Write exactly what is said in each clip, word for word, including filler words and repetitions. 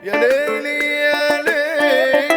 يا ليلي يا ليلي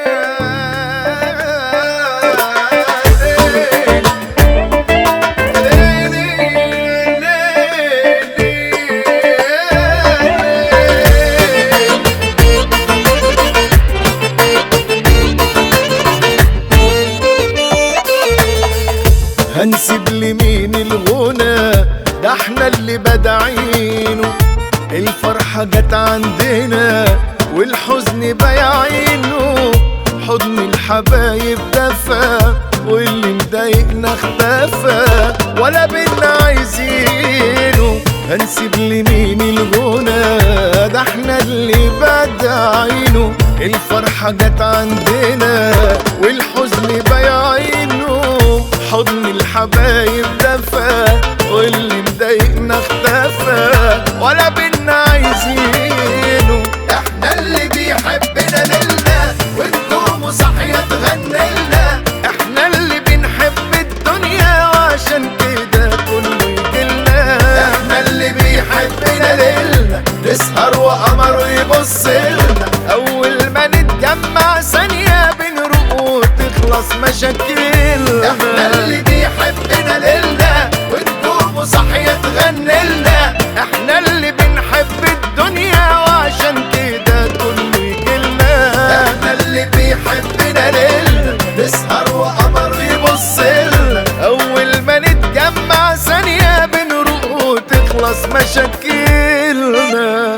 هنسيب لمين الغنى؟ ده احنا اللي بدعينه. الفرحة جت عندنا والحزن بايعينه. حضن الحبايب دفى واللي مضايقنا اختفى ولا بينا عايزينه. هنسيب لمين الغنى؟ ده احنا اللي بدعينه. الفرحة جت عندنا والحزن بايعينه. حضن الحبايب دفى واللي مضايقنا اختفى ولا بينا عايزينه. احنا اللي بيحبنا لنا ونجومه صاحية تغنيلنا. احنا اللي بنحب الدنيا وعشان كده كله يجيلنا. احنا اللي بيحبنا لنا نسهر وقمره يبص لنا. اول ما نتجمع ثانية بنروق وتخلص مشاكلنا. احنا اللي بيحبنا لنا ونجومه صاحية تغنيلنا. احنا اللي بنحب الدنيا وعشان كده كله يجيلنا. احنا اللي بيحبنا لنا نسهر وقمره يبص لنا. اول ما نتجمع ثانية بنروق وتخلص مشاكلنا.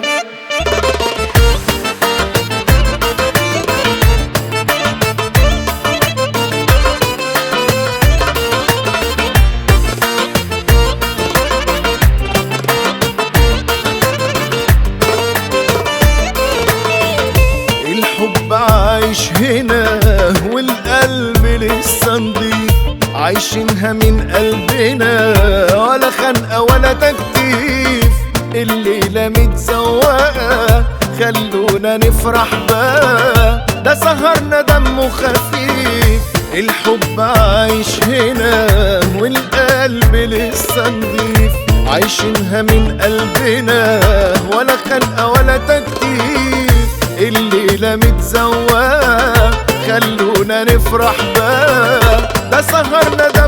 الحب عايش هنا والقلب لسه نضيف. عايشينها من قلبنا ولا خنقة ولا تكتيف. الليلة متزوقة خلونا نفرح بقى. ده سهرنا دمه خفيف. الحب عايش هنا والقلب لسه نضيف. عايشينها من قلبنا ولا خنقة ولا تكتيف. الليلة متزوقة خلونا نفرح بقى. ده سهرنا ده